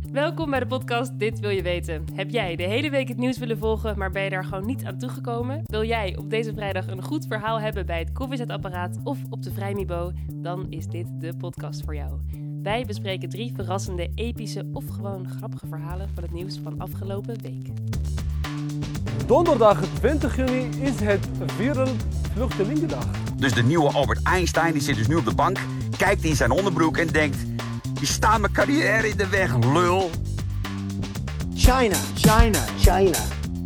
Welkom bij de podcast Dit Wil Je Weten. Heb jij de hele week het nieuws willen volgen, maar ben je daar gewoon niet aan toegekomen? Wil jij op deze vrijdag een goed verhaal hebben bij het koffiezetapparaat of op de Vrijmibo? Dan is dit de podcast voor jou. Wij bespreken 3 verrassende, epische of gewoon grappige verhalen van het nieuws van afgelopen week. Donderdag 20 juni is het Wereldvluchtelingendag. Dus de nieuwe Albert Einstein die zit dus nu op de bank, kijkt in zijn onderbroek en denkt: je staat mijn carrière in de weg, lul. China.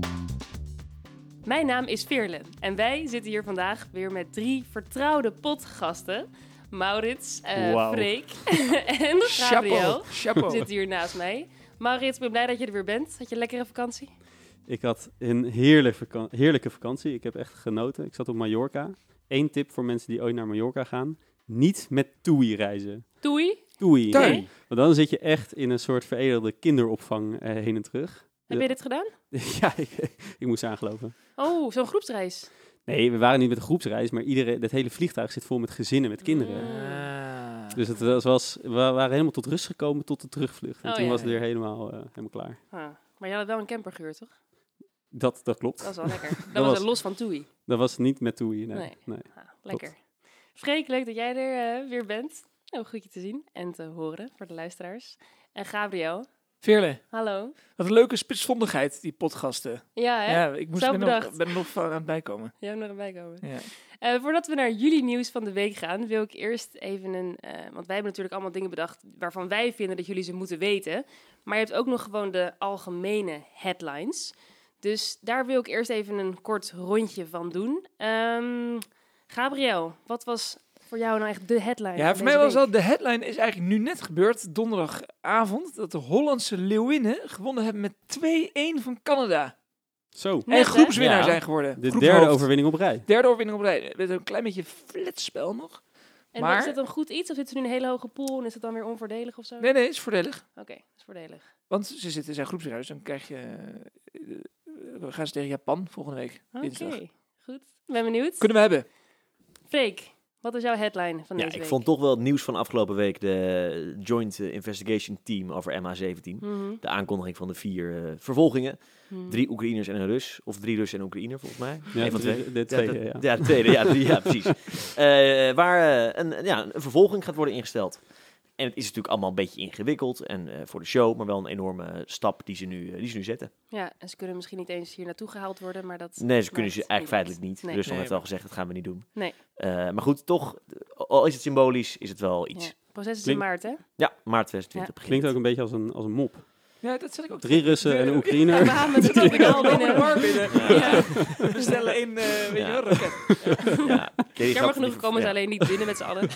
Mijn naam is Veerle en wij zitten hier vandaag weer met 3 vertrouwde potgasten. Maurits, Freek en Gabriel Chapeau. zitten hier naast mij. Maurits, ik ben blij dat je er weer bent. Had je een lekkere vakantie? Ik had een heerlijke vakantie. Ik heb echt genoten. Ik zat op Mallorca. 1 tip voor mensen die ooit naar Mallorca gaan. Niet met TUI reizen. Doei. TUI. Nee? Want dan zit je echt in een soort veredelde kinderopvang heen en terug. Heb je dit gedaan? Ja, ik moest aangeloven. Oh, zo'n groepsreis. Nee, we waren niet met een groepsreis, maar het hele vliegtuig zit vol met gezinnen, met kinderen. Dus we waren helemaal tot rust gekomen tot de terugvlucht. En toen was het weer helemaal klaar. Maar je had wel een camper gehuurd, toch? Dat klopt. Dat was wel lekker. Dat was los van TUI. Dat was niet met TUI, nee. Lekker. Klopt. Freek, leuk dat jij er weer bent. Goed je te zien en te horen voor de luisteraars. En Gabriel. Veerle, Hallo. wat een leuke spitsvondigheid, die potgasten. Ja, hè? Ja, ik ben er nog van aan het bijkomen. Jij moet nog erbij komen. Ja. Voordat we naar jullie nieuws van de week gaan, wil ik eerst even want wij hebben natuurlijk allemaal dingen bedacht waarvan wij vinden dat jullie ze moeten weten. Maar je hebt ook nog gewoon de algemene headlines. Dus daar wil ik eerst even een kort rondje van doen. Gabriel, wat was voor jou nou echt de headline? Ja, voor mij was dat de headline is eigenlijk nu net gebeurd, donderdagavond, dat de Hollandse Leeuwinnen gewonnen hebben met 2-1 van Canada. Zo. En groepswinnaar Ja. zijn geworden. De Groepshoofd. derde overwinning op rij. Derde overwinning op rij. Met een klein beetje flitsspel nog. En maar is dat een goed iets of zitten ze nu in een hele hoge pool en is het dan weer onvoordelig of zo? Nee, is voordelig. Oké, is voordelig. Want ze zijn groepswinnaars, dan krijg je... gaan ze tegen Japan volgende week. Dinsdag. Oké, goed. Ben benieuwd. Kunnen we hebben. Freek, wat is jouw headline van deze Ik week? vond toch wel het nieuws van afgelopen week de Joint Investigation Team over MH17. Mhm. De aankondiging van de 4 vervolgingen. Mhm. 3 Oekraïners en een Rus. Of 3 Russen en een Oekraïner, volgens mij. Ja, Eén van twee. de tweede, ja. Ja, de tweede, ja, precies. Waar een vervolging gaat worden ingesteld. En het is natuurlijk allemaal een beetje ingewikkeld en voor de show, maar wel een enorme stap die ze nu zetten. Ja, en ze kunnen misschien niet eens hier naartoe gehaald worden, maar dat... Nee, ze kunnen ze maakt eigenlijk niet feitelijk niet. Nee. Rusland Nee. heeft al gezegd, dat gaan we niet doen. Nee. Maar goed, toch, al is het symbolisch, is het wel iets. Ja. Het proces is Klinkt- in maart, hè? Ja, maart 2020 begint. Klinkt ook een beetje als een mop. Ja, dat zet ik ook. 3 Russen en een En Oekraïner. we halen het terminaal binnen. Ja. We stellen in, weet je wel, raket. Ja, Jammer genoeg komen ze alleen niet binnen met z'n allen.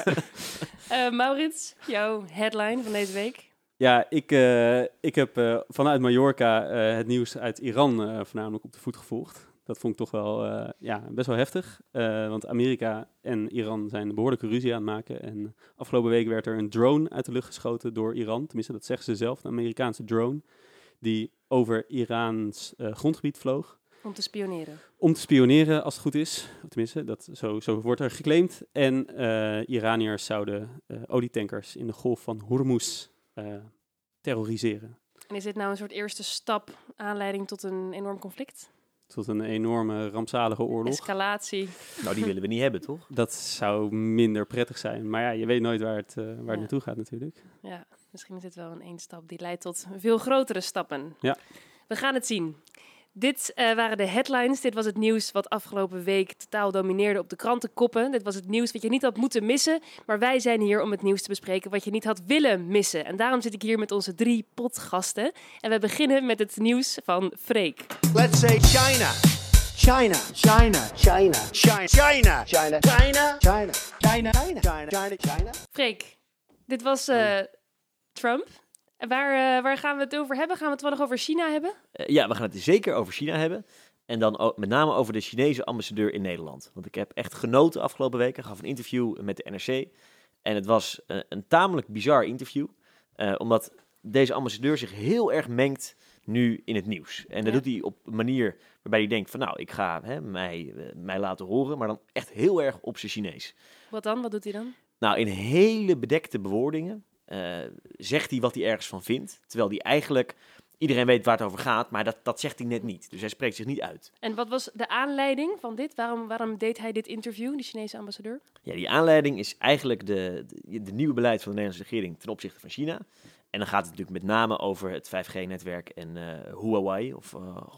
Maurits, jouw headline van deze week? Ja, ik heb vanuit Mallorca het nieuws uit Iran voornamelijk op de voet gevolgd. Dat vond ik toch wel best wel heftig. Want Amerika en Iran zijn een behoorlijke ruzie aan het maken. En afgelopen week werd er een drone uit de lucht geschoten door Iran. Tenminste, dat zeggen ze zelf, een Amerikaanse drone. Die over Iraans grondgebied vloog. Om te spioneren. Om te spioneren, als het goed is. Tenminste, zo wordt er geclaimd. En Iraniërs zouden olietankers in de golf van Hormuz terroriseren. En is dit nou een soort eerste stap, aanleiding tot een enorm conflict? Tot een enorme rampzalige oorlog. Escalatie. Nou, die willen we niet hebben, toch? Dat zou minder prettig zijn. Maar ja, je weet nooit waar het naartoe gaat natuurlijk. Ja, misschien is dit wel een één stap die leidt tot veel grotere stappen. Ja. We gaan het zien. Dit waren de headlines. Dit was het nieuws wat afgelopen week totaal domineerde op de krantenkoppen. Dit was het nieuws wat je niet had moeten missen. Maar wij zijn hier om het nieuws te bespreken wat je niet had willen missen. En daarom zit ik hier met onze 3 potgasten. En we beginnen met het nieuws van Freek. Let's say China. China. China. China. China. China. China. China. China. China. China. China. China. Freek, dit was Trump. En waar gaan we het over hebben? Gaan we het wel nog over China hebben? Ja, we gaan het zeker over China hebben. En dan met name over de Chinese ambassadeur in Nederland. Want ik heb echt genoten afgelopen week. Ik gaf een interview met de NRC. En het was een tamelijk bizar interview. Omdat deze ambassadeur zich heel erg mengt nu in het nieuws. En dat doet hij op een manier waarbij hij denkt van... nou, ik ga mij laten horen, maar dan echt heel erg op zijn Chinees. Wat dan? Wat doet hij dan? Nou, in hele bedekte bewoordingen zegt hij wat hij ergens van vindt. Terwijl hij eigenlijk... Iedereen weet waar het over gaat, maar dat zegt hij net niet. Dus hij spreekt zich niet uit. En wat was de aanleiding van dit? Waarom deed hij dit interview, de Chinese ambassadeur? Ja, die aanleiding is eigenlijk de nieuwe beleid van de Nederlandse regering ten opzichte van China. En dan gaat het natuurlijk met name over het 5G-netwerk en Huawei, of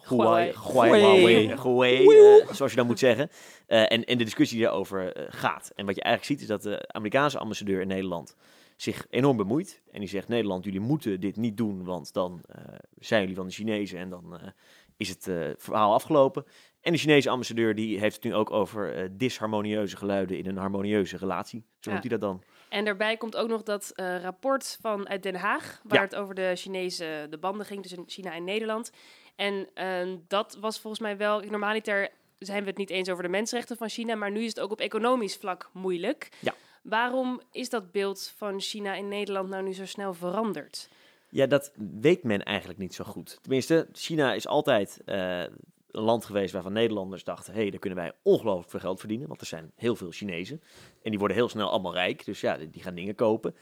Huawei, zoals je dan moet zeggen. En de discussie die daarover gaat. En wat je eigenlijk ziet is dat de Amerikaanse ambassadeur in Nederland zich enorm bemoeit. En die zegt, Nederland, jullie moeten dit niet doen, want dan zijn jullie van de Chinezen en dan is het verhaal afgelopen. En de Chinese ambassadeur die heeft het nu ook over disharmonieuze geluiden in een harmonieuze relatie. Zo noemt hij dat dan. En daarbij komt ook nog dat rapport uit Den Haag, waar het over de banden ging tussen China en Nederland. En dat was volgens mij wel, normaliter zijn we het niet eens over de mensenrechten van China, maar nu is het ook op economisch vlak moeilijk. Ja. Waarom is dat beeld van China in Nederland nou nu zo snel veranderd? Ja, dat weet men eigenlijk niet zo goed. Tenminste, China is altijd een land geweest waarvan Nederlanders dachten, daar kunnen wij ongelooflijk veel geld verdienen, want er zijn heel veel Chinezen. En die worden heel snel allemaal rijk, dus ja, die gaan dingen kopen.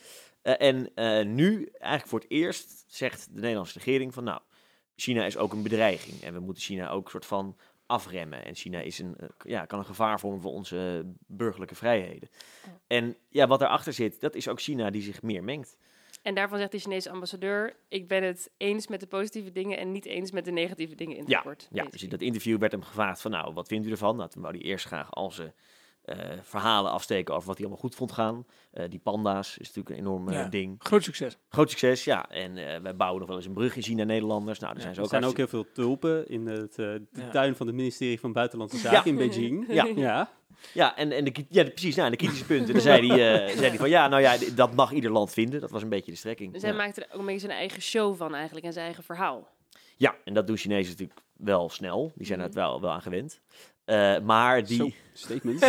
Nu, eigenlijk voor het eerst, zegt de Nederlandse regering van, nou, China is ook een bedreiging. En we moeten China ook soort van afremmen. En China is kan een gevaar vormen voor onze burgerlijke vrijheden. En ja, wat daarachter zit, dat is ook China die zich meer mengt. En daarvan zegt de Chinese ambassadeur, ik ben het eens met de positieve dingen en niet eens met de negatieve dingen in het rapport. Ja, dus in dat interview werd hem gevraagd van, nou, wat vindt u ervan? Nou, toen wou hij eerst graag al zijn verhalen afsteken over wat hij allemaal goed vond gaan. Die panda's is natuurlijk een enorm ding. Groot succes. Groot succes, ja. En wij bouwen nog wel eens een brug in China-Nederlanders. Nou, daar zijn ze ook. Er zijn ook heel veel tulpen in de tuin van het ministerie van Buitenlandse Zaken in Beijing. Ja, precies. Nou, de kritische punten. Dan zei hij van, dat mag ieder land vinden. Dat was een beetje de strekking. Dus hij maakte er ook een beetje zijn eigen show van eigenlijk en zijn eigen verhaal. Ja, en dat doen Chinezen natuurlijk wel snel. Die zijn er wel aan gewend. Maar die... Statements.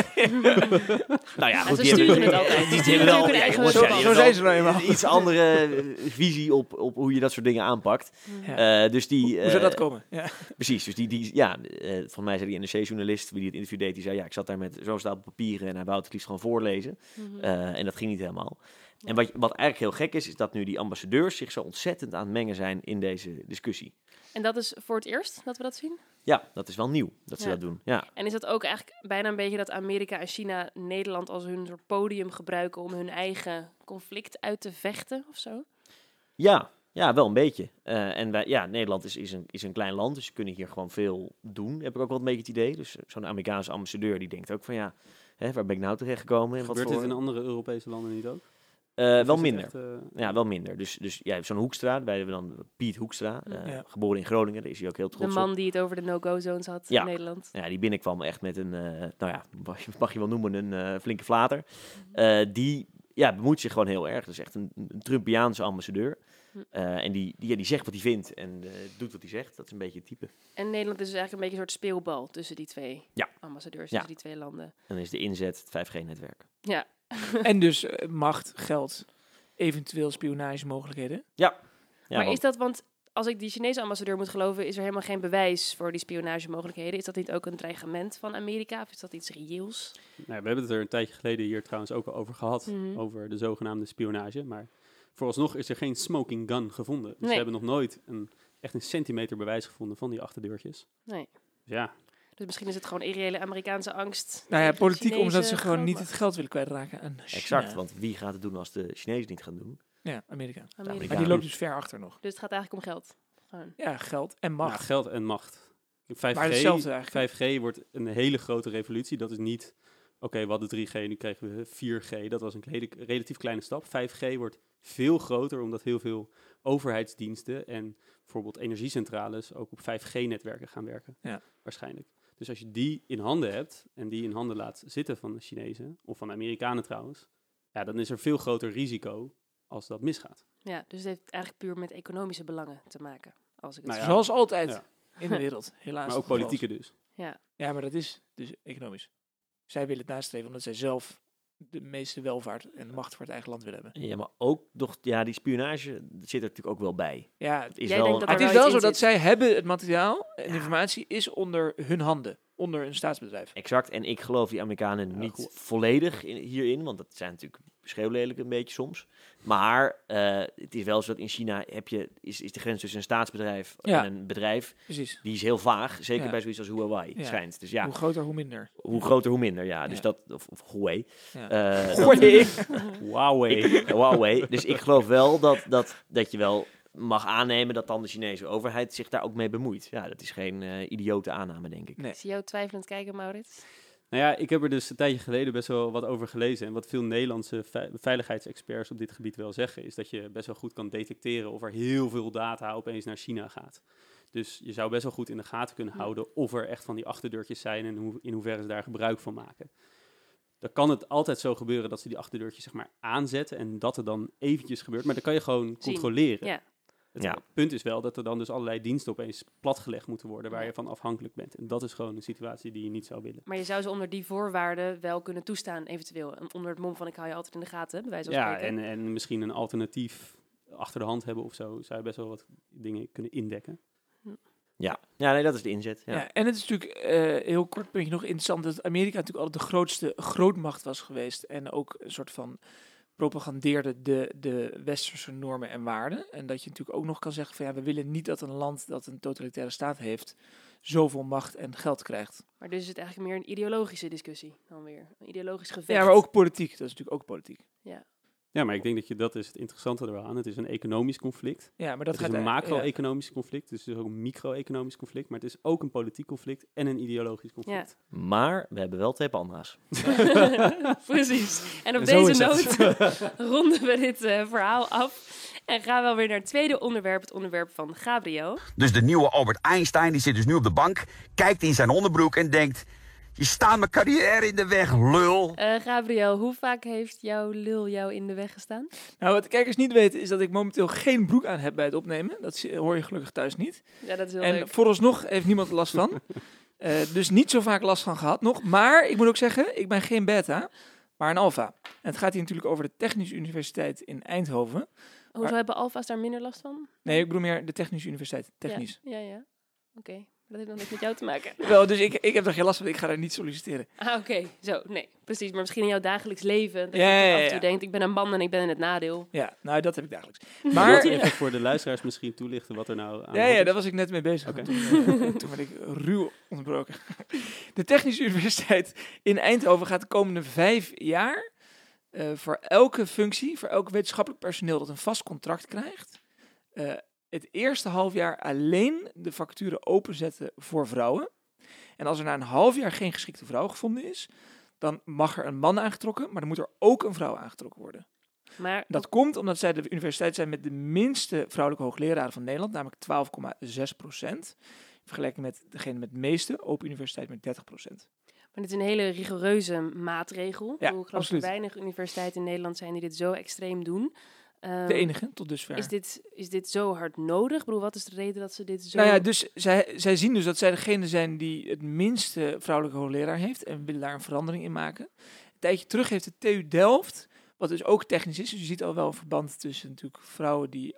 Nou ja, goed. Ze sturen het altijd. Die hebben wel... Zo zijn ze nou eenmaal. Iets andere visie op hoe je dat soort dingen aanpakt. Ja. Dus die... Hoe zou dat komen? Ja. Precies, dus van mij zei die NRC-journalist, wie het interview deed, die zei, ik zat daar met zo'n stapel papieren en hij wou het liefst gewoon voorlezen. En dat ging niet helemaal. En wat eigenlijk heel gek is dat nu die ambassadeurs zich zo ontzettend aan het mengen zijn in deze discussie. En dat is voor het eerst dat we dat zien? Ja, dat is wel nieuw dat ze dat doen. Ja. En is dat ook eigenlijk bijna een beetje dat Amerika en China Nederland als hun soort podium gebruiken om hun eigen conflict uit te vechten of zo? Ja, wel een beetje. Nederland is een klein land, dus ze kunnen hier gewoon veel doen. Heb ik ook wel een beetje het idee. Dus zo'n Amerikaanse ambassadeur die denkt ook van waar ben ik nou terechtgekomen? Gebeurt dit in andere Europese landen niet ook? Wel minder. Echt, wel minder. Dus zo'n Hoekstra, wij hebben dan Piet Hoekstra, geboren in Groningen, daar is hij ook heel trots op. De man op. die het over de no-go-zones had in Nederland. Ja, die binnenkwam echt met een, mag je wel noemen, een flinke flater. Die bemoeit zich gewoon heel erg. Dat is echt een Trumpiaanse ambassadeur. En die zegt wat hij vindt en doet wat hij zegt. Dat is een beetje het type. En Nederland is dus eigenlijk een beetje een soort speelbal tussen die twee ambassadeurs, tussen die twee landen. En dan is de inzet het 5G-netwerk. Ja. En dus macht, geld, eventueel spionagemogelijkheden. Ja. Maar is dat, want als ik die Chinese ambassadeur moet geloven, is er helemaal geen bewijs voor die spionagemogelijkheden. Is dat niet ook een dreigement van Amerika of is dat iets reëels? Nou, we hebben het er een tijdje geleden hier trouwens ook al over gehad, over de zogenaamde spionage. Maar vooralsnog is er geen smoking gun gevonden. Dus we hebben nog nooit echt een centimeter bewijs gevonden van die achterdeurtjes. Nee. Ja. Dus misschien is het gewoon irreële Amerikaanse angst. Nou ja, politiek omdat ze gewoon niet het geld willen kwijtraken aan China. Exact, want wie gaat het doen als de Chinezen niet gaan doen? Ja, Amerika. Amerika. Maar die loopt dus ver achter nog. Dus het gaat eigenlijk om geld. Gewoon. Ja, geld en macht. Ja, geld en macht. 5G wordt een hele grote revolutie. Dat is niet, we hadden 3G, nu kregen we 4G. Dat was een relatief kleine stap. 5G wordt veel groter, omdat heel veel overheidsdiensten en bijvoorbeeld energiecentrales ook op 5G-netwerken gaan werken. Ja. Waarschijnlijk. Dus als je die in handen hebt en die in handen laat zitten van de Chinezen, of van de Amerikanen trouwens, dan is er veel groter risico als dat misgaat. Ja, dus het heeft eigenlijk puur met economische belangen te maken. Als ik het Zoals altijd in de wereld, helaas. Maar ook politieke dus. Ja, maar dat is dus economisch. Zij willen het nastreven omdat zij zelf de meeste welvaart en macht voor het eigen land willen hebben. Ja, maar ook toch, die spionage zit er natuurlijk ook wel bij. Ja, het is wel zo dat zij hebben het materiaal en informatie is onder hun handen, onder een staatsbedrijf. Exact, en ik geloof die Amerikanen niet volledig hierin, want dat zijn natuurlijk schreeuwlelijk een beetje soms. Maar het is wel zo dat in China is de grens tussen een staatsbedrijf Ja. en een bedrijf, Precies. die is heel vaag. Zeker Ja. bij zoiets als Huawei Ja. schijnt. Dus ja, Hoe groter, hoe minder. hoe groter, hoe minder. Ja, dus Ja. dat, of Huawei. Ja. Dat- Huawei. Huawei. Dus ik geloof wel dat je wel mag aannemen dat dan de Chinese overheid zich daar ook mee bemoeit. Ja, dat is geen idiote aanname, denk ik. Nee. Ik zie jou twijfelend kijken, Maurits. Nou ja, ik heb er dus een tijdje geleden best wel wat over gelezen. En wat veel Nederlandse veiligheidsexperts op dit gebied wel zeggen, is dat je best wel goed kan detecteren of er heel veel data opeens naar China gaat. Dus je zou best wel goed in de gaten kunnen houden of er echt van die achterdeurtjes zijn en in hoeverre ze daar gebruik van maken. Dan kan het altijd zo gebeuren dat ze die achterdeurtjes zeg maar aanzetten en dat er dan eventjes gebeurt. Maar dan kan je gewoon controleren. Ja. Het punt is wel dat er dan dus allerlei diensten opeens platgelegd moeten worden waar je van afhankelijk bent. En dat is gewoon een situatie die je niet zou willen. Maar je zou ze onder die voorwaarden wel kunnen toestaan, eventueel. En onder het mom van ik hou je altijd in de gaten, bij wijze van Ja, spreken. en misschien een alternatief achter de hand hebben of zo, zou je best wel wat dingen kunnen indekken. Ja, nee, dat is de inzet. Ja. Ja, en het is natuurlijk, heel kort puntje nog interessant, dat Amerika natuurlijk altijd de grootste grootmacht was geweest. En ook een soort van propagandeerde de westerse normen en waarden. En dat je natuurlijk ook nog kan zeggen van ja, we willen niet dat een land dat een totalitaire staat heeft, zoveel macht en geld krijgt. Maar dus is het eigenlijk meer een ideologische discussie dan weer. Een ideologisch gevecht. Ja, maar ook politiek. Dat is natuurlijk ook politiek. Ja, maar ik denk dat is het interessante er wel aan. Het is een economisch conflict. Ja, maar dat Het is gaat een eigenlijk- macro-economisch conflict, dus het is ook een micro-economisch conflict. Maar het is ook een politiek conflict en een ideologisch conflict. Maar we hebben wel 2 panda's. Precies. En op Zo deze is noot ronden we dit verhaal af. En gaan we wel weer naar het tweede onderwerp, het onderwerp van Gabriel. Dus de nieuwe Albert Einstein die zit dus nu op de bank, kijkt in zijn onderbroek en denkt... Je staat mijn carrière in de weg, lul. Gabriel, hoe vaak heeft jouw lul jou in de weg gestaan? Nou, wat de kijkers niet weten is dat ik momenteel geen broek aan heb bij het opnemen. Dat hoor je gelukkig thuis niet. Ja, dat is heel En leuk. vooralsnog heeft niemand er last van. Dus niet zo vaak last van gehad nog. Maar ik moet ook zeggen, ik ben geen beta, maar een alfa. En het gaat hier natuurlijk over de Technische Universiteit in Eindhoven. Hoezo hebben alfa's daar minder last van? Nee, ik bedoel meer de Technische Universiteit. Technisch. Ja. Oké. Dat heeft nog niks met jou te maken. Wel, dus ik heb er geen last van. Ik ga daar niet solliciteren. Ah, oké. Zo, nee. Precies. Maar misschien in jouw dagelijks leven. Dat Ja, je ja, af en toe ja. denkt, ik ben een man en ik ben in het nadeel. Ja, nou, dat heb ik dagelijks. Maar Maar even voor de luisteraars misschien toelichten wat er nou aan de hand ja, is. daar was ik net mee bezig. Oké. Toen werd ik ruw onderbroken. De Technische Universiteit in Eindhoven gaat de komende 5 jaar voor elke functie, voor elk wetenschappelijk personeel dat een vast contract krijgt, het eerste halfjaar alleen de vacature openzetten voor vrouwen. En als er na een half jaar geen geschikte vrouw gevonden is, dan mag er een man aangetrokken, maar dan moet er ook een vrouw aangetrokken worden. Maar Dat komt omdat zij de universiteit zijn met de minste vrouwelijke hoogleraren van Nederland, namelijk 12,6%. In vergelijking met degene met de meeste, Open Universiteit met 30%. Maar dit is een hele rigoureuze maatregel. Ja, Ik geloof dat absoluut. er weinig universiteiten in Nederland zijn die dit zo extreem doen. De enige tot dusver. Is dit zo hard nodig? Ik bedoel, wat is de reden dat ze dit zo... Nou ja, dus zij zien dus dat zij degene zijn die het minste vrouwelijke hoogleraar heeft en willen daar een verandering in maken. Een tijdje terug heeft de TU Delft, wat dus ook technisch is, dus je ziet al wel een verband tussen natuurlijk vrouwen die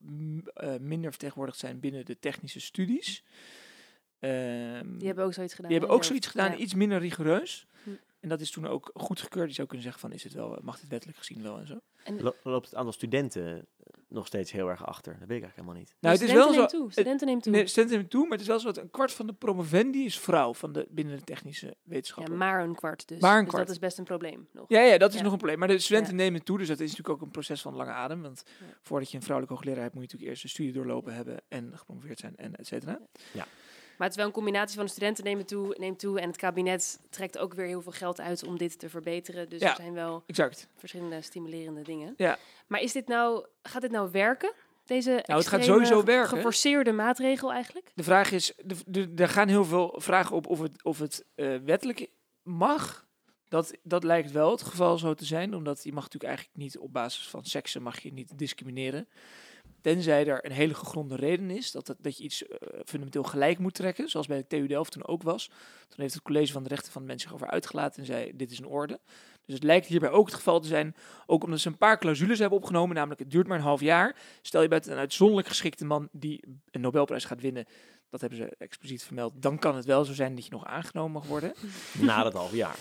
minder vertegenwoordigd zijn binnen de technische studies. Die hebben ook zoiets gedaan. Die hebben hè, ook Delft? zoiets gedaan, Ja. iets minder rigoureus. Hm. En dat is toen ook goedgekeurd. Je zou kunnen zeggen van, is het wel, mag dit wettelijk gezien wel en zo. Loopt het aantal studenten nog steeds heel erg achter? Dat weet ik eigenlijk helemaal niet. Nou, het is wel zo. Studenten neemt toe. Nee, studenten nemen toe, maar het is wel zo dat een kwart van de promovendi is vrouw binnen de technische Ja, wetenschappen. maar een kwart dus. Maar een Dus kwart. dat is best een probleem nog. Ja, dat is Ja. nog een probleem. Maar de studenten Ja. nemen toe, dus dat is natuurlijk ook een proces van lange adem. Want Ja. voordat je een vrouwelijke hoogleraar hebt, moet je natuurlijk eerst een studie doorlopen hebben en gepromoveerd zijn en et cetera. Maar het is wel een combinatie van de studenten neemt toe en het kabinet trekt ook weer heel veel geld uit om dit te verbeteren. Dus Ja. er zijn wel Exact. verschillende stimulerende dingen. Ja. Maar gaat dit nou werken? Deze het gaat extreme, sowieso werken. geforceerde maatregel eigenlijk? De vraag is, er gaan heel veel vragen op of het wettelijk mag. Dat lijkt wel het geval zo te zijn, omdat je mag natuurlijk eigenlijk niet op basis van seksen mag je niet discrimineren. Tenzij er een hele gegronde reden is dat je iets fundamenteel gelijk moet trekken, zoals bij de TU Delft toen ook was. Toen heeft het College van de Rechten van de Mens zich over uitgelaten en zei, dit is een orde. Dus het lijkt hierbij ook het geval te zijn, ook omdat ze een paar clausules hebben opgenomen, namelijk het duurt maar een half jaar. Stel je bent een uitzonderlijk geschikte man die een Nobelprijs gaat winnen, dat hebben ze expliciet vermeld, dan kan het wel zo zijn dat je nog aangenomen mag worden. Na dat half jaar.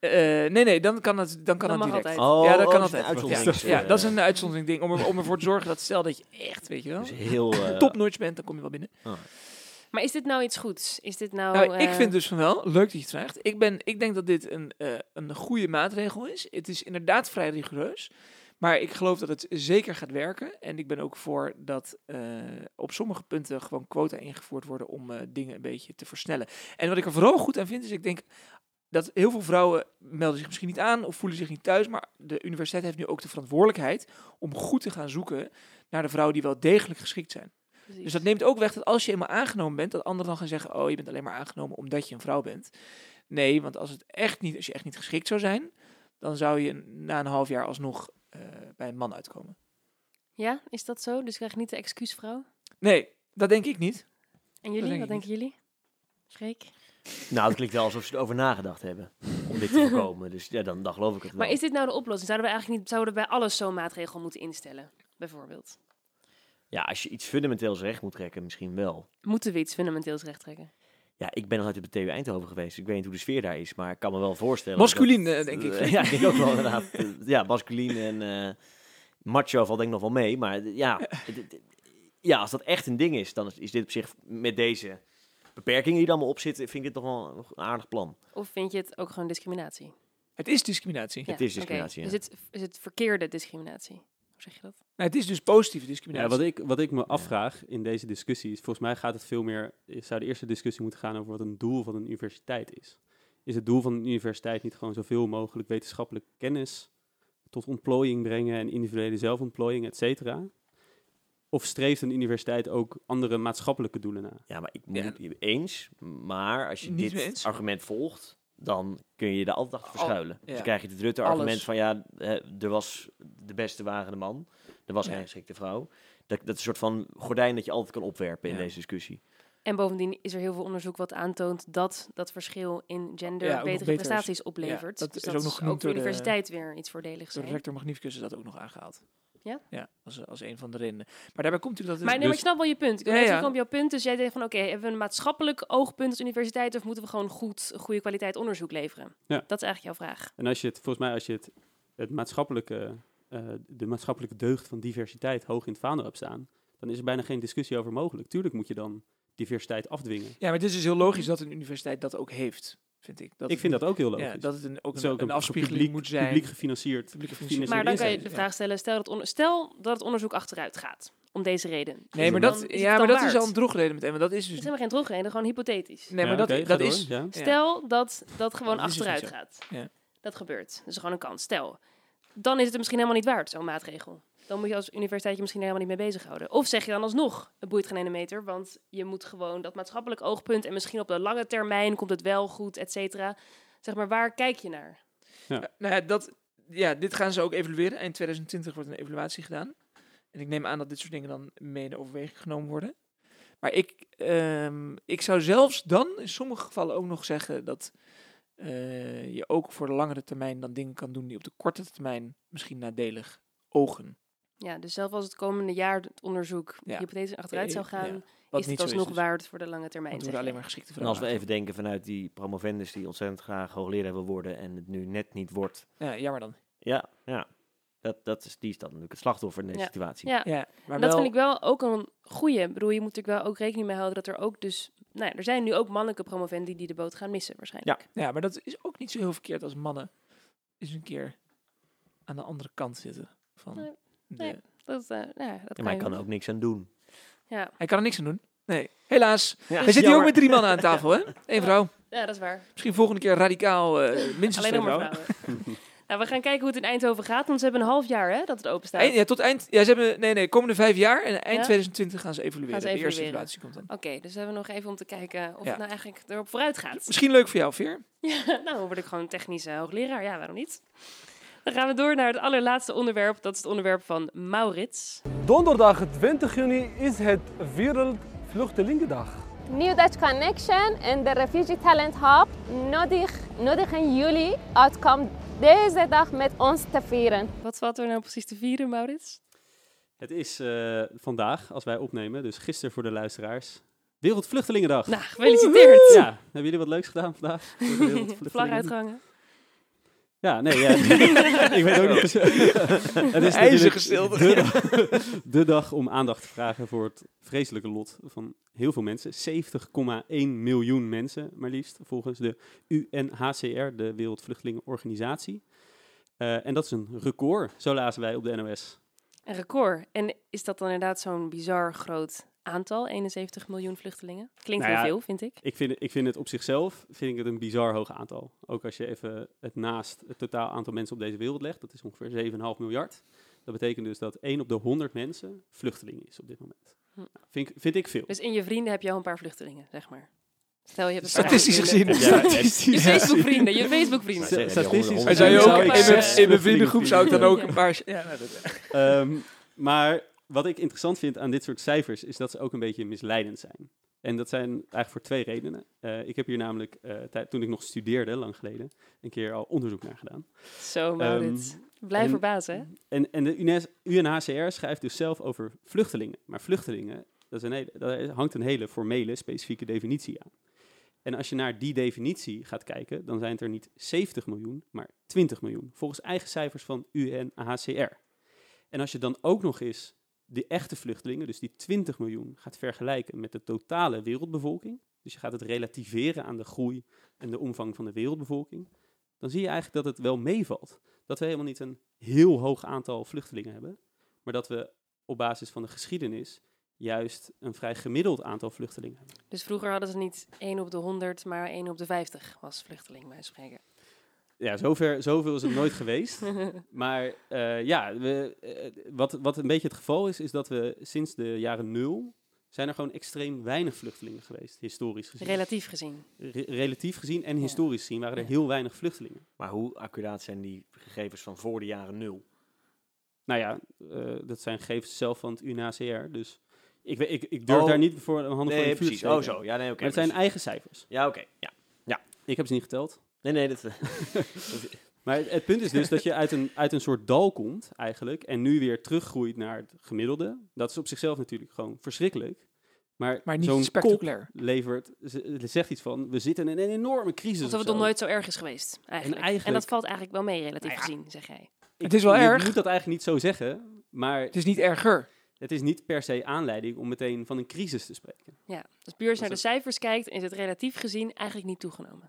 Nee, dan kan het mag direct. altijd. Oh, Ja, dat kan dat is een altijd. uitzondering. Ja, dat is een uitzondering ding. Om ervoor te zorgen dat stel dat je echt, weet je wel, Dus heel... topnotch bent, dan kom je wel binnen. Maar is dit nou iets goeds? Is dit nou... Nou, ik vind dus van wel, leuk dat je het vraagt. Ik denk dat dit een goede maatregel is. Het is inderdaad vrij rigoureus. Maar ik geloof dat het zeker gaat werken. En ik ben ook voor dat op sommige punten gewoon quota ingevoerd worden om dingen een beetje te versnellen. En wat ik er vooral goed aan vind, is ik denk dat heel veel vrouwen melden zich misschien niet aan of voelen zich niet thuis. Maar de universiteit heeft nu ook de verantwoordelijkheid om goed te gaan zoeken naar de vrouwen die wel degelijk geschikt zijn. Precies. Dus dat neemt ook weg dat als je eenmaal aangenomen bent, dat anderen dan gaan zeggen, oh, je bent alleen maar aangenomen omdat je een vrouw bent. Nee, want als je echt niet geschikt zou zijn, dan zou je na een half jaar alsnog bij een man uitkomen. Ja, is dat zo? Dus krijg je niet de excuusvrouw? Nee, dat denk ik niet. En jullie, denk wat ik denken jullie? Freek? Nou, het klinkt wel alsof ze erover nagedacht hebben om dit te voorkomen. Dus ja, dan geloof ik het wel. Maar is dit nou de oplossing? Zouden we bij alles zo'n maatregel moeten instellen? Bijvoorbeeld. Ja, als je iets fundamenteels recht moet trekken, misschien wel. Moeten we iets fundamenteels recht trekken? Ja, ik ben nog nooit op de TU Eindhoven geweest. Ik weet niet hoe de sfeer daar is, maar ik kan me wel voorstellen... Masculien, dat- denk ik. Ja, ik denk ook wel inderdaad. Ja, masculien en macho valt denk ik nog wel mee. Maar ja, als dat echt een ding is, dan is dit op zich met deze beperkingen die er allemaal op zitten, vind ik dit toch wel een aardig plan. Of vind je het ook gewoon discriminatie? Het is discriminatie. Ja, Het is oké. discriminatie, ja. Dus is het verkeerde discriminatie? Hoe zeg je dat? Nou, het is dus positieve Ja, discriminatie. wat ik me afvraag in deze discussie is, volgens mij gaat het veel meer, zou de eerste discussie moeten gaan over wat een doel van een universiteit is. Is het doel van een universiteit niet gewoon zoveel mogelijk wetenschappelijke kennis tot ontplooiing brengen en individuele zelfontplooiing, et cetera? Of streeft een universiteit ook andere maatschappelijke doelen na? Ja, maar ik moet het eens. Maar als je Niet mee dit eens. argument volgt, dan kun je er altijd achter verschuilen. ja. Dus dan krijg je het Rutte-argument Alles. van ja, er was de beste waren de man. Er was Ja. geen geschikte vrouw. Dat is een soort van gordijn dat je altijd kan opwerpen in Ja. deze discussie. En bovendien is er heel veel onderzoek wat aantoont dat dat verschil in gender Ja, ook nog betere beter is. prestaties oplevert. dat dus is dat ook nog is genoemd ook voor de door de- universiteit weer iets voordeligs Door zijn. rector Magnificus is dat ook nog aangehaald. Ja? Ja, als een van de redenen. Maar daarbij komt natuurlijk dat het... Maar, nee, maar ik snap wel je punt. Ik wil Ja, even ja. terugkomen op jouw punt. Dus jij denkt van, oké, hebben we een maatschappelijk oogpunt als universiteit of moeten we gewoon goede kwaliteit onderzoek leveren? Ja. Dat is eigenlijk jouw vraag. En als je het maatschappelijke, de maatschappelijke deugd van diversiteit hoog in het vaandel hebt staan, dan is er bijna geen discussie over mogelijk. Tuurlijk moet je dan diversiteit afdwingen. Ja, maar het is dus heel logisch dat een universiteit dat ook heeft, vind ik. Ik vind dat ook heel logisch. Ja, dat het ook Het is ook een afspiegeling publiek, moet zijn. publiek gefinancierd. Publieke gefinancierd Maar dan kan je de instelling. vraag stellen, stel dat het onderzoek achteruit gaat. Om deze reden. Nee, Is maar het dat, dan- is ja, het maar dan dat is waard? al een drogreden meteen. Want dat is Het dus... is helemaal geen drogreden, gewoon hypothetisch. Nee, maar Ja, oké, dat ga door, is... ja. Stel dat gewoon dat is dus achteruit niet zo. gaat. Ja. Dat gebeurt. Dat is gewoon een kans. Stel, dan is het er misschien helemaal niet waard, zo'n maatregel. Dan moet je als universiteit je misschien helemaal niet mee bezighouden. Of zeg je dan alsnog, het boeit geen ene meter, want je moet gewoon dat maatschappelijk oogpunt en misschien op de lange termijn komt het wel goed, et cetera. Zeg maar, waar kijk je naar? Nou ja, dit gaan ze ook evalueren. Eind 2020 wordt een evaluatie gedaan. En ik neem aan dat dit soort dingen dan mee in de overweging genomen worden. Maar ik zou zelfs dan in sommige gevallen ook nog zeggen dat je ook voor de langere termijn dan dingen kan doen die op de korte termijn misschien nadelig ogen. Ja, dus zelfs als het komende jaar het onderzoek Ja. hypothetisch achteruit zou gaan, Ja, wat is niet het zo alsnog dus. waard voor de lange termijn. Want we zeg worden alleen je. maar geschikte En vrouwen. als we even denken vanuit die promovendus die ontzettend graag hoogleraar wil worden en het nu net niet wordt. Ja, jammer dan. Ja. Die is dan natuurlijk het slachtoffer in deze Ja. situatie. Ja, Ja, maar en dat wel, vind ik wel ook een goeie. Ik bedoel, je moet natuurlijk wel ook rekening mee houden dat er ook dus... Nou ja, er zijn nu ook mannelijke promovendi die de boot gaan missen waarschijnlijk. Ja, maar dat is ook niet zo heel verkeerd als mannen eens een keer aan de andere kant zitten. Van Nee, de... nee. Dat kan Maar je hij kan wel. er ook niks aan doen. Ja. Hij kan er niks aan doen. Nee, helaas. Ja, Hij zit hier ook jammer. met 3 mannen aan tafel, hè? Eén vrouw. Ja, dat is waar. Misschien volgende keer radicaal minstens Alleen 2 nog maar vrouwen. vrouwen. Nou, we gaan kijken hoe het in Eindhoven gaat, want ze hebben een half jaar hè, dat het open staat. Ja, tot eind... Ja, ze hebben... Nee, komende 5 jaar. En eind Ja? 2020 gaan ze evalueren. Gaan ze De eerste evalueren. evaluatie komt dan. Oké, dus we hebben nog even om te kijken of Ja. het nou eigenlijk erop vooruit gaat. Misschien leuk voor jou, Veer. Ja, nou, dan word ik gewoon technische hoogleraar. Ja, waarom niet? Dan gaan we door naar het allerlaatste onderwerp. Dat is het onderwerp van Maurits. Donderdag 20 juni is het Wereldvluchtelingendag. New Dutch Connection en de Refugee Talent Hub nodigen jullie uit om deze dag met ons te vieren. Wat valt er nou precies te vieren, Maurits? Het is vandaag, als wij opnemen, dus gisteren voor de luisteraars, Wereldvluchtelingendag. Nou, gefeliciteerd. Ja, hebben jullie wat leuks gedaan vandaag? Voor de Vlag Wereldvluchtelingen? uitgangen. Ja, nee, ja. Ik weet ook niet precies. Het is IJzige natuurlijk de dag om aandacht te vragen voor het vreselijke lot van heel veel mensen. 70,1 miljoen mensen, maar liefst, volgens de UNHCR, de Wereldvluchtelingenorganisatie. En dat is een record, zo lazen wij op de NOS. Een record. En is dat dan inderdaad zo'n bizar groot aantal, 71 miljoen vluchtelingen? Klinkt Nou ja, heel veel, vind ik. Ik vind het op zichzelf een bizar hoog aantal. Ook als je even het naast het totaal aantal mensen op deze wereld legt. Dat is ongeveer 7,5 miljard. Dat betekent dus dat 1 op de 100 mensen vluchteling is op dit moment. Nou, vind ik veel. Dus in je vrienden heb je al een paar vluchtelingen, zeg maar. Stel, je hebt een Statistisch gezien. Ja, Je Facebookvrienden, je Facebookvrienden. Ja, Statistisch Hij zei ook, Ja, in mijn vriendengroep zou ik dan ook Ja. een paar... Ja, nou, dat, Maar wat ik interessant vind aan dit soort cijfers is dat ze ook een beetje misleidend zijn. En dat zijn eigenlijk voor 2 redenen. Ik heb hier namelijk, toen ik nog studeerde, lang geleden, een keer al onderzoek naar gedaan. Zo, Maurits. Blijf en- verbazen, hè? En de UNHCR schrijft dus zelf over vluchtelingen. Maar vluchtelingen, daar hangt een hele formele, specifieke definitie aan. En als je naar die definitie gaat kijken, dan zijn het er niet 70 miljoen, maar 20 miljoen. Volgens eigen cijfers van UNHCR. En als je dan ook nog eens de echte vluchtelingen, dus die 20 miljoen, gaat vergelijken met de totale wereldbevolking. Dus je gaat het relativeren aan de groei en de omvang van de wereldbevolking. Dan zie je eigenlijk dat het wel meevalt. Dat we helemaal niet een heel hoog aantal vluchtelingen hebben. Maar dat we op basis van de geschiedenis juist een vrij gemiddeld aantal vluchtelingen hebben. Dus vroeger hadden ze niet 1 op de 100, maar 1 op de 50 was vluchteling, bij spreken. Ja, zoveel is het nooit geweest. Maar wat een beetje het geval is dat we sinds de jaren 0 zijn er gewoon extreem weinig vluchtelingen geweest, historisch gezien. Relatief gezien. Relatief gezien en Ja. historisch gezien waren er Ja. heel weinig vluchtelingen. Maar hoe accuraat zijn die gegevens van voor de jaren 0? Nou ja, dat zijn gegevens zelf van het UNHCR, dus ik durf daar niet voor een handen voor in Nee, het vuur te precies. steken. Oh zo. Ja, nee, oké. Maar het zijn dus- eigen cijfers. Ja, oké. Ja. Ik heb ze niet geteld. Nee, dat... Maar het punt is dus dat je uit een soort dal komt, eigenlijk, en nu weer teruggroeit naar het gemiddelde. Dat is op zichzelf natuurlijk gewoon verschrikkelijk. Maar maar zo'n niet spectaculair. kop zegt iets van, we zitten in een enorme crisis. Alsof het of nog zo. nooit zo erg is geweest, eigenlijk. En eigenlijk- dat valt eigenlijk wel mee, relatief Nou ja. gezien, zeg jij. Het is wel Je erg. moet dat eigenlijk niet zo zeggen, maar Het is niet erger. het is niet per se aanleiding om meteen van een crisis te spreken. Ja, als puur als je naar Dus de cijfers kijkt, is het relatief gezien eigenlijk niet toegenomen.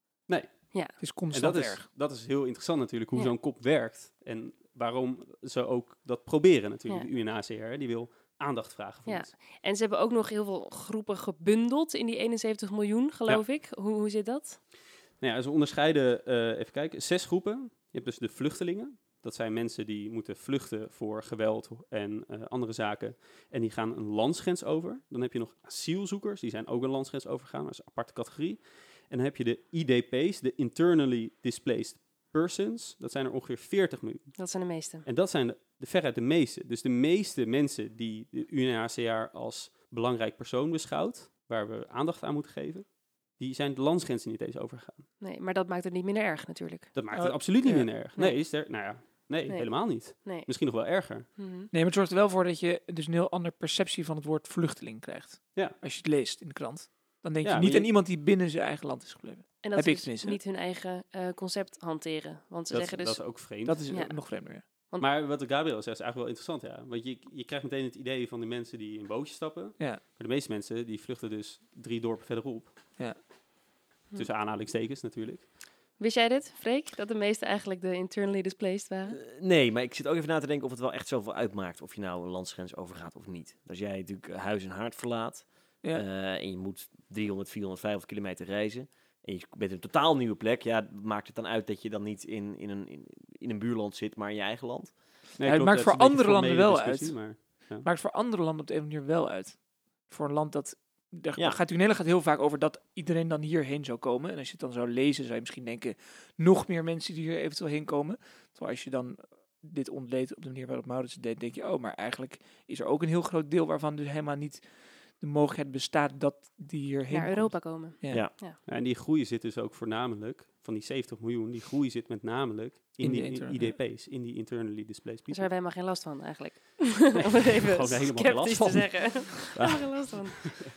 Het is En constant erg. dat is heel interessant natuurlijk, hoe Ja. zo'n kop werkt. En waarom ze ook dat proberen natuurlijk, Ja. de UNHCR. Die wil aandacht vragen voor Ja. mensen. En ze hebben ook nog heel veel groepen gebundeld in die 71 miljoen, geloof ik. Hoe zit dat? Nou ja, ze onderscheiden, even kijken, 6 groepen. Je hebt dus de vluchtelingen. Dat zijn mensen die moeten vluchten voor geweld en andere zaken. En die gaan een landsgrens over. Dan heb je nog asielzoekers, die zijn ook een landsgrens overgegaan. Dat is een aparte categorie. En dan heb je de IDP's, de Internally Displaced Persons. Dat zijn er ongeveer 40 miljoen. Dat zijn de meeste. En dat zijn veruit de meeste. Dus de meeste mensen die de UNHCR als belangrijk persoon beschouwt, waar we aandacht aan moeten geven, die zijn de landsgrenzen niet eens overgegaan. Nee, maar dat maakt het niet minder erg natuurlijk. Dat maakt het absoluut niet ja. minder erg. Nee. Nee, Nee. helemaal niet. Nee. Misschien nog wel erger. Mhm. Nee, maar het zorgt er wel voor dat je dus een heel andere perceptie van het woord vluchteling krijgt. Ja. Als je het leest in de krant. Dan denk Ja, je maar niet je- aan iemand die binnen zijn eigen land is gebleven. En dat Heb ze ik dus tenminste. niet hun eigen concept hanteren. Want ze Dat, zeggen dus... dat is ook vreemd. Dat is Ja. nog vreemder. Ja. Maar wat Gabriel zegt is eigenlijk wel interessant, ja. Want je krijgt meteen het idee van de mensen die in een bootje stappen. Ja. Maar de meeste mensen die vluchten dus 3 dorpen verderop. Ja. Tussen aanhalingstekens natuurlijk. Wist jij dit, Freek? Dat de meeste eigenlijk de internally displaced waren? Nee, maar ik zit ook even na te denken of het wel echt zoveel uitmaakt of je nou een landsgrens overgaat of niet. Als jij natuurlijk huis en haard verlaat Ja. en je moet 300, 400, 500 kilometer reizen en je bent in een totaal nieuwe plek, ja, maakt het dan uit dat je dan niet in een buurland zit, maar in je eigen land? Nee, het klopt, maakt dat voor is een beetje andere landen formele wel discussie, uit. Maar Maakt voor andere landen op de een manier wel uit. Voor een land dat... Ja. Nederland gaat heel vaak over dat iedereen dan hierheen zou komen. En als je het dan zou lezen, zou je misschien denken... nog meer mensen die hier eventueel heen komen. Terwijl als je dan dit ontleedt op de manier waarop Maurits het deed... denk je, oh, maar eigenlijk is er ook een heel groot deel... waarvan dus helemaal niet de mogelijkheid bestaat dat die hierheen Naar Europa komen. Ja. Ja. Ja, en die groei zit dus ook voornamelijk, van die 70 miljoen, die groei zit met namelijk in In de die interne, IDP's, in die internally displaced Dus people. daar hebben we helemaal geen last van, eigenlijk. Om het even gewoon helemaal geen last sceptisch te van. zeggen. Helemaal geen last van.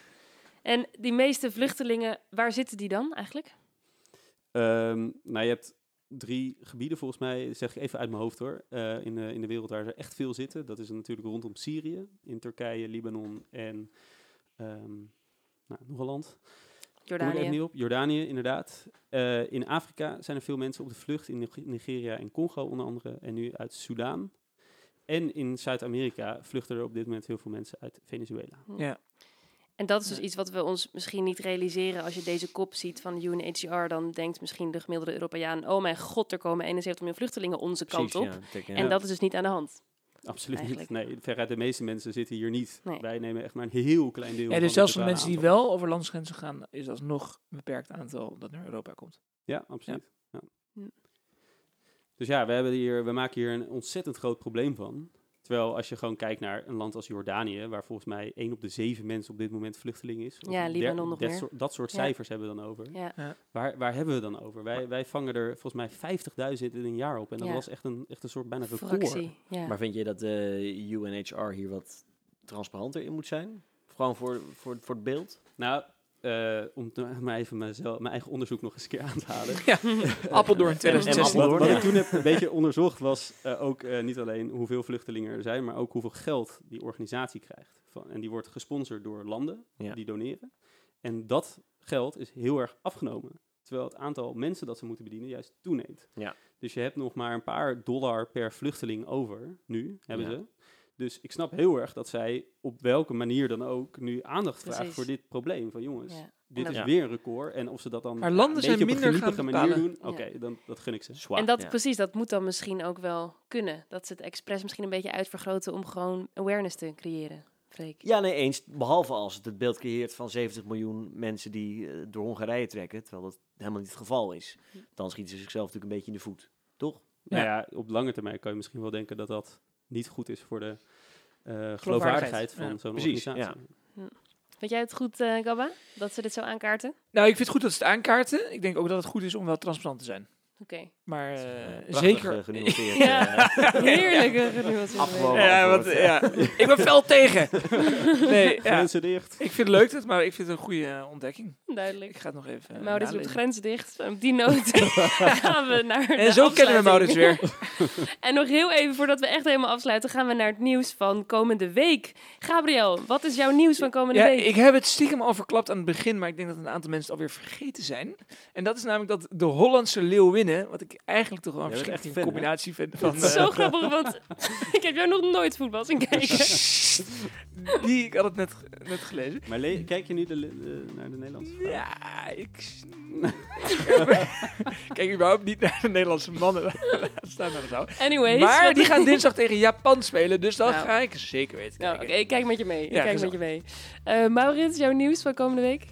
En die meeste vluchtelingen, waar zitten die dan eigenlijk? Nou, je hebt 3 gebieden volgens mij, zeg ik even uit mijn hoofd hoor, in de wereld waar er echt veel zitten. Dat is natuurlijk rondom Syrië, in Turkije, Libanon en nog een land. Jordanië, inderdaad. In Afrika zijn er veel mensen op de vlucht, in Nigeria en Congo onder andere, en nu uit Soudaan. En in Zuid-Amerika vluchten er op dit moment heel veel mensen uit Venezuela. Ja. En dat is dus iets wat we ons misschien niet realiseren. Als je deze kop ziet van UNHCR, dan denkt misschien de gemiddelde Europeaan, oh mijn god, er komen 71 miljoen vluchtelingen onze kant op. En dat is dus niet aan de hand. Absoluut Eigenlijk. niet. Nee, veruit de meeste mensen zitten hier niet. Nee. Wij nemen echt maar een heel klein deel. Ja, dus zelfs voor mensen die wel over landsgrenzen gaan, is dat nog een beperkt aantal dat naar Europa komt. Ja, absoluut. Ja. Hm. Dus ja, we maken hier een ontzettend groot probleem van. Terwijl als je gewoon kijkt naar een land als Jordanië, waar volgens mij 1 op de 7 mensen op dit moment vluchteling is. Ja, Libanon nog meer. Dat soort cijfers hebben we dan over. Ja. Ja. Waar hebben we dan over? Wij vangen er volgens mij 50.000 in een jaar op. En dat was echt een soort bijna record. Fractie, ja. Maar vind je dat de UNHCR hier wat transparanter in moet zijn? Gewoon voor het beeld? Nou, om maar even mijn eigen onderzoek nog eens een keer aan te halen. Ja, Apeldoorn 2016. Wat ik toen heb een beetje onderzocht was ook niet alleen hoeveel vluchtelingen er zijn, maar ook hoeveel geld die organisatie krijgt. En die wordt gesponsord door landen die doneren. En dat geld is heel erg afgenomen. Terwijl het aantal mensen dat ze moeten bedienen juist toeneemt. Ja. Dus je hebt nog maar een paar dollar per vluchteling over, nu hebben ze. Dus ik snap heel erg dat zij op welke manier dan ook nu aandacht vragen voor dit probleem. Van jongens, dit is weer een record. En of ze dat dan maar landen een beetje zijn op een minder geniepige gaan manier bepalen. doen, oké, dat gun ik ze. Zwaar, En dat precies, dat moet dan misschien ook wel kunnen. Dat ze het expres misschien een beetje uitvergroten om gewoon awareness te creëren. Freek. Ja, nee, eens. Behalve als het beeld creëert van 70 miljoen mensen die door Hongarije trekken, terwijl dat helemaal niet het geval is. Dan schieten ze zichzelf natuurlijk een beetje in de voet. Toch? Nou ja, op lange termijn kan je misschien wel denken dat dat niet goed is voor de geloofwaardigheid van zo'n organisatie. Ja. Vind jij het goed, Gabba, dat ze dit zo aankaarten? Nou, ik vind het goed dat ze het aankaarten. Ik denk ook dat het goed is om wel transparant te zijn. Oké. Maar Zeker genuanceerd. Heerlijke genuanceerd. Ik ben fel tegen. Nee, Grenzen dicht. Ik vind het leuk, maar ik vind het een goede ontdekking. Duidelijk. Ik ga het nog even Maurits doet grenzen dicht. Op die noot gaan we naar en zo kennen we Maurits weer. En nog heel even, voordat we echt helemaal afsluiten, gaan we naar het nieuws van komende week. Gabriel, wat is jouw nieuws van komende week? Ik heb het stiekem al verklapt aan het begin, maar ik denk dat een aantal mensen het alweer vergeten zijn. En dat is namelijk dat de Hollandse Leeuwinnen, wat ik eigenlijk toch wel een verschrikkelijke combinatie vind van... Het is zo grappig, want ik heb jou nog nooit voetbal zien kijken. Ik had het net gelezen. Maar kijk je nu naar de Nederlandse vrouw? Ja, ik kijk überhaupt niet naar de Nederlandse mannen. Staan naar de vrouw. Anyways. Maar die gaan dinsdag tegen Japan spelen, dus dat ga ik zeker weten. Nou, oké, ik kijk met je mee. Ja, kijk met je mee. Maurits, jouw nieuws van komende week?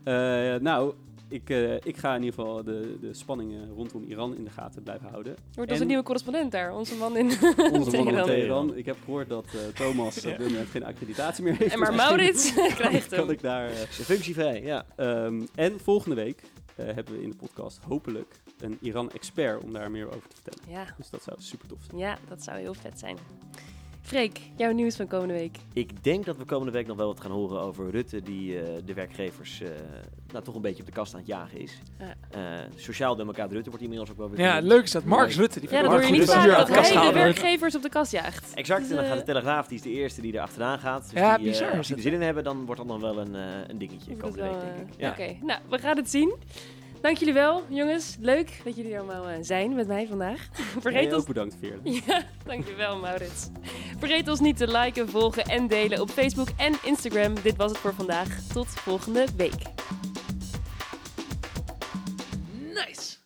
Ik ga in ieder geval de spanningen rondom Iran in de gaten blijven houden. Wordt onze nieuwe correspondent daar, onze man in Teheran. Ik heb gehoord dat Thomas op dit moment geen accreditatie meer heeft. En maar Maurits krijgt hem. Kan ik daar functievrij, ja. En volgende week hebben we in de podcast hopelijk een Iran-expert om daar meer over te vertellen. Ja. Dus dat zou super tof zijn. Ja, dat zou heel vet zijn. Freek, jouw nieuws van komende week? Ik denk dat we komende week nog wel wat gaan horen over Rutte, die de werkgevers toch een beetje op de kast aan het jagen is. Sociaal-democraat Rutte wordt inmiddels ook wel weer... Ja, leuk is dat. Mark Rutte. Dat hoor je niet vaak, dat hij de werkgevers op de kast jaagt. Exact, en dan gaat de Telegraaf, die is de eerste die er achteraan gaat. Dus bizar. Als die er zin in hebben, dan wordt dat nog wel een dingetje komende week, denk ik. Ja. Oké, nou, we gaan het zien. Dank jullie wel, jongens. Leuk dat jullie allemaal zijn met mij vandaag. Vergeet ons... ook bedankt, Veerle. Ja, dankjewel, Maurits. Vergeet ons niet te liken, volgen en delen op Facebook en Instagram. Dit was het voor vandaag. Tot volgende week. Nice.